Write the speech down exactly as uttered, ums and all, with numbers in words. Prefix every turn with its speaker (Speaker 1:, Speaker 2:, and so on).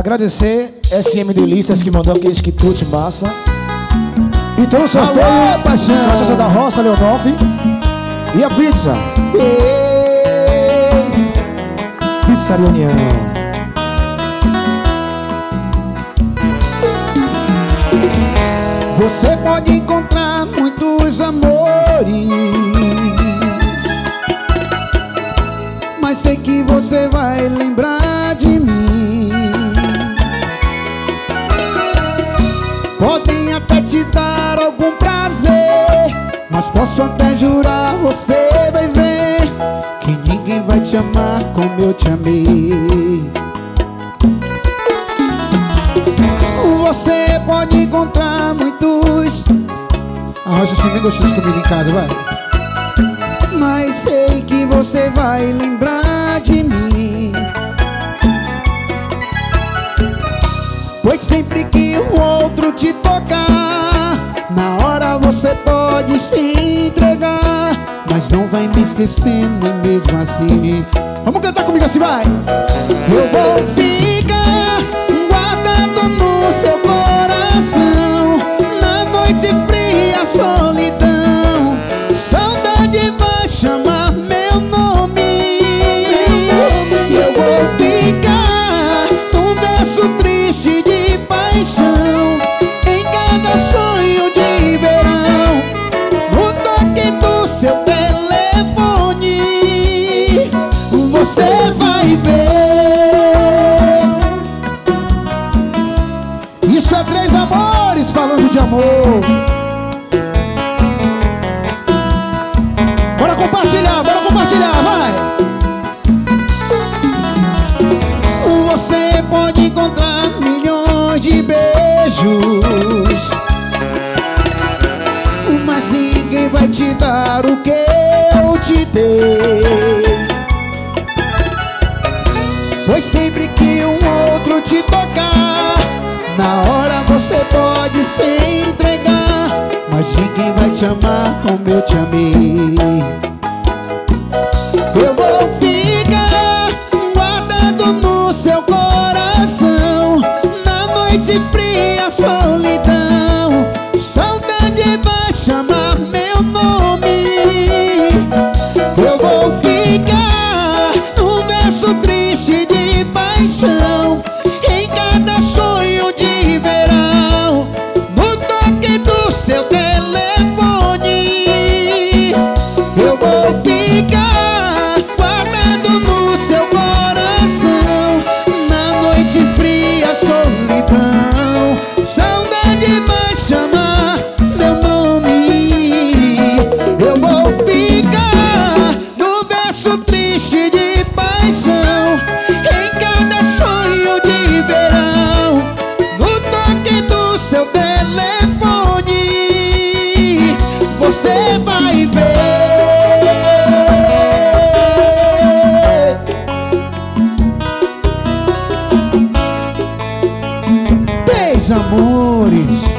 Speaker 1: Agradecer S M do Ulisses que mandou aquele quitute massa. Então o sorteio,
Speaker 2: Alô, paixão.
Speaker 1: Cachaça da Roça, Leonoff. E a pizza.
Speaker 2: Ei.
Speaker 1: Pizzaria União.
Speaker 2: Você pode encontrar muitos amores, mas sei que você vai lembrar de mim. Podem até te dar algum prazer, mas posso até jurar, você vai ver que ninguém vai te amar como eu te amei. Você pode encontrar muitos. A Rocha sempre gostou de comida em casa, vai. Mas sei que você vai lembrar de mim, pois sempre que o outro te tocar, na hora você pode se entregar, mas não vai me esquecendo mesmo assim. Vamos cantar comigo assim, vai. Eu vou ficar guardado no seu coração, na noite fria, solidão. Saudade vai chamar meu nome. Eu vou ficar num verso triste de paixão, em cada sonho de verão, no toque do seu telefone. Você vai ver. Isso é Três Amores falando de amor. Bora compartilhar, bora compartilhar, vai. Você pode encontrar milhões de beijos, mas ninguém vai te dar o que eu te dei, pois sempre que um outro te tocar, na hora você pode se entregar, mas ninguém vai te amar como eu te amei. Eu vou ficar guardado no seu coração, na noite fria, solidão. Saudade vai chamar meu nome. Eu vou ficar num verso triste de paixão, em cada sonho de verão, no toque do seu telefone. Eu vou ficar guardado no seu coração, na noite fria, solidão. Saudade vai chamar meu nome. Eu vou ficar no verso triste de paixão, em cada sonho de verão, no toque do seu telefone. Você vai ver. Três Amores.